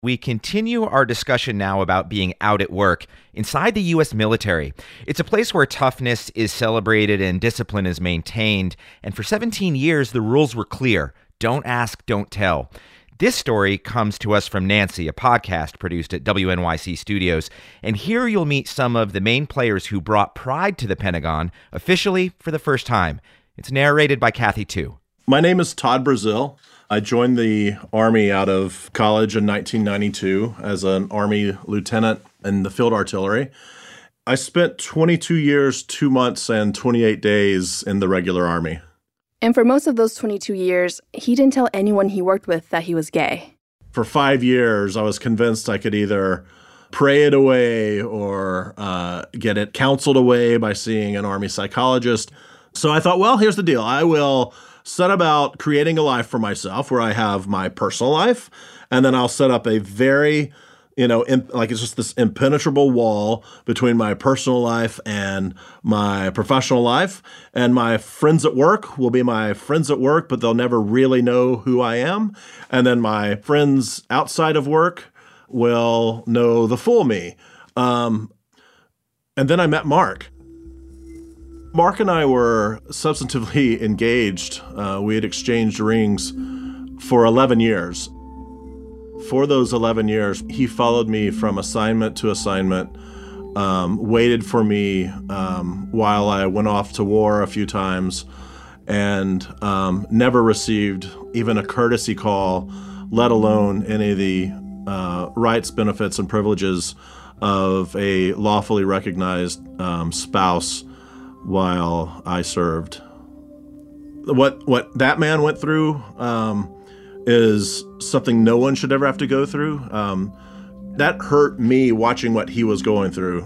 We continue our discussion now about being out at work inside the U.S. military. It's a place where toughness is celebrated and discipline is maintained. And for 17 years, the rules were clear. Don't ask, don't tell. This story comes to us from Nancy, a podcast produced at WNYC Studios. And here you'll meet some of the main players who brought pride to the Pentagon officially for the first time. It's narrated by Kathy Tu. My name is Todd Brazil. I joined the Army out of college in 1992 as an Army lieutenant in the field artillery. I spent 22 years, 2 months, and 28 days in the regular Army. And for most of those 22 years, he didn't tell anyone he worked with that he was gay. For 5 years, I was convinced I could either pray it away or get it counseled away by seeing an Army psychologist. So I thought, well, here's the deal. I will set about creating a life for myself where I have my personal life, and then I'll set up a very, it's just this impenetrable wall between my personal life and my professional life. And my friends at work will be my friends at work, but they'll never really know who I am. And then my friends outside of work will know the full me. And then I met Mark. Mark and I were substantively engaged. We had exchanged rings for 11 years. For those 11 years, he followed me from assignment to assignment, waited for me while I went off to war a few times, and never received even a courtesy call, let alone any of the rights, benefits, and privileges of a lawfully recognized spouse while I served. What that man went through is something no one should ever have to go through. That hurt me watching what he was going through.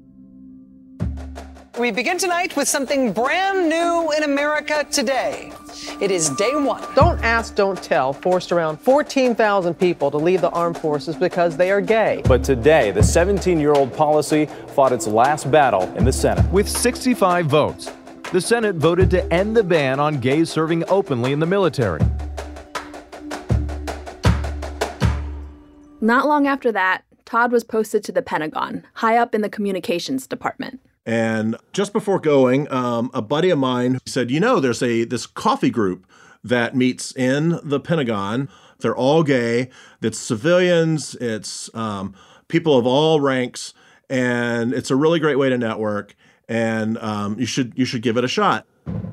We begin tonight with something brand new in America today. It is day one. Don't ask, don't tell forced around 14,000 people to leave the armed forces because they are gay. But today, the 17-year-old policy fought its last battle in the Senate. With 65 votes, the Senate voted to end the ban on gays serving openly in the military. Not long after that, Todd was posted to the Pentagon, high up in the communications department. And just before going, a buddy of mine said, there's this coffee group that meets in the Pentagon. They're all gay. It's civilians. It's people of all ranks. And it's a really great way to network. And you should give it a shot.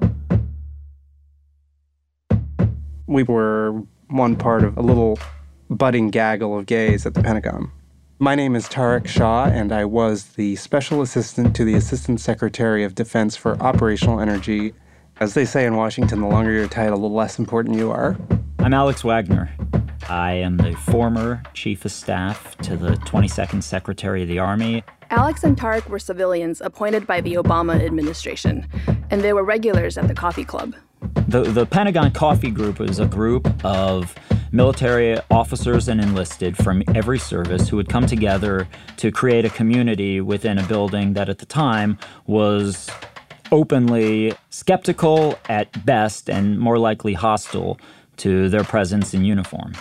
We were one part of a little budding gaggle of gays at the Pentagon. My name is Tariq Shah, and I was the Special Assistant to the Assistant Secretary of Defense for Operational Energy. As they say in Washington, the longer your title, the less important you are. I'm Alex Wagner. I am the former Chief of Staff to the 22nd Secretary of the Army. Alex and Tariq were civilians appointed by the Obama administration, and they were regulars at the coffee club. The Pentagon Coffee Group was a group of military officers and enlisted from every service who would come together to create a community within a building that at the time was openly skeptical at best and more likely hostile to their presence in uniform.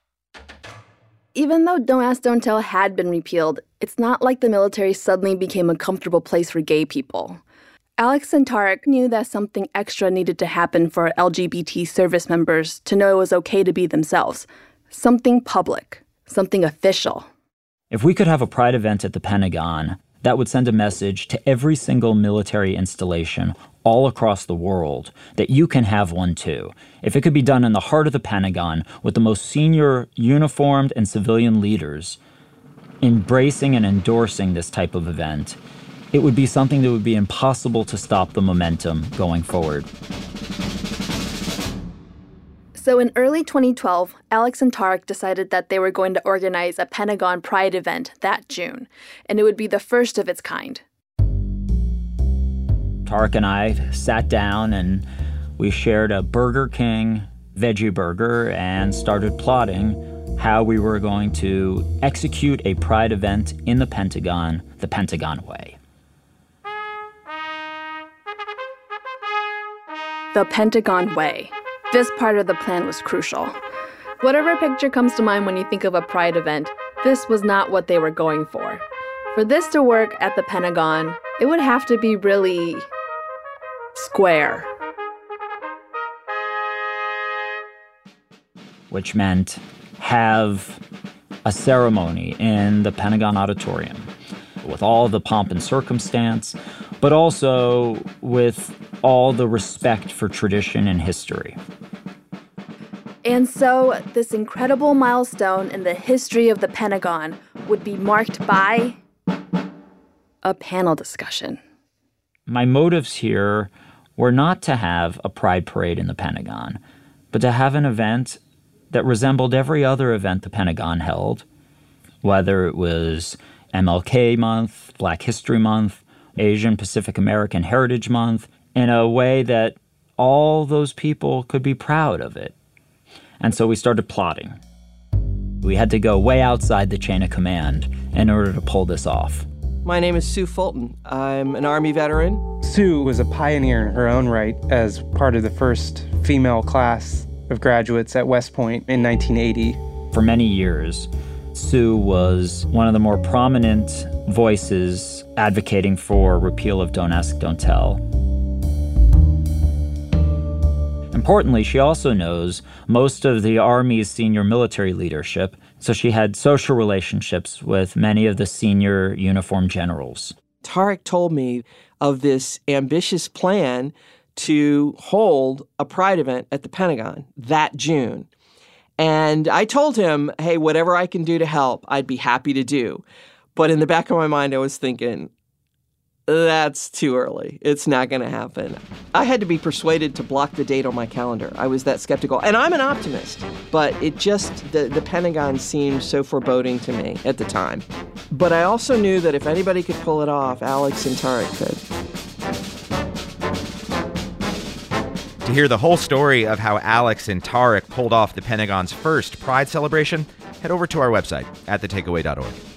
Even though Don't Ask, Don't Tell had been repealed, it's not like the military suddenly became a comfortable place for gay people. Alex and Tariq knew that something extra needed to happen for LGBT service members to know it was okay to be themselves. Something public, something official. If we could have a pride event at the Pentagon, that would send a message to every single military installation all across the world that you can have one too. If it could be done in the heart of the Pentagon with the most senior uniformed and civilian leaders embracing and endorsing this type of event, it would be something that would be impossible to stop the momentum going forward. So in early 2012, Alex and Tariq decided that they were going to organize a Pentagon Pride event that June, and it would be the first of its kind. Tariq and I sat down and we shared a Burger King veggie burger and started plotting how we were going to execute a Pride event in the Pentagon way. The Pentagon way. This part of the plan was crucial. Whatever picture comes to mind when you think of a Pride event, this was not what they were going for. For this to work at the Pentagon, it would have to be really square. Which meant have a ceremony in the Pentagon Auditorium with all the pomp and circumstance, but also with all the respect for tradition and history. And so this incredible milestone in the history of the Pentagon would be marked by a panel discussion. My motives here were not to have a pride parade in the Pentagon, but to have an event that resembled every other event the Pentagon held, whether it was MLK Month, Black History Month, Asian Pacific American Heritage Month, in a way that all those people could be proud of it. And so we started plotting. We had to go way outside the chain of command in order to pull this off. My name is Sue Fulton. I'm an Army veteran. Sue was a pioneer in her own right as part of the first female class of graduates at West Point in 1980. For many years, Sue was one of the more prominent voices advocating for repeal of Don't Ask, Don't Tell. Importantly, she also knows most of the Army's senior military leadership, so she had social relationships with many of the senior uniformed generals. Tarek told me of this ambitious plan to hold a Pride event at the Pentagon that June. And I told him, hey, whatever I can do to help, I'd be happy to do. But in the back of my mind, I was thinking, that's too early. It's not going to happen. I had to be persuaded to block the date on my calendar. I was that skeptical. And I'm an optimist, but it just, the Pentagon seemed so foreboding to me at the time. But I also knew that if anybody could pull it off, Alex and Tarek could. To hear the whole story of how Alex and Tarek pulled off the Pentagon's first Pride celebration, head over to our website at thetakeaway.org.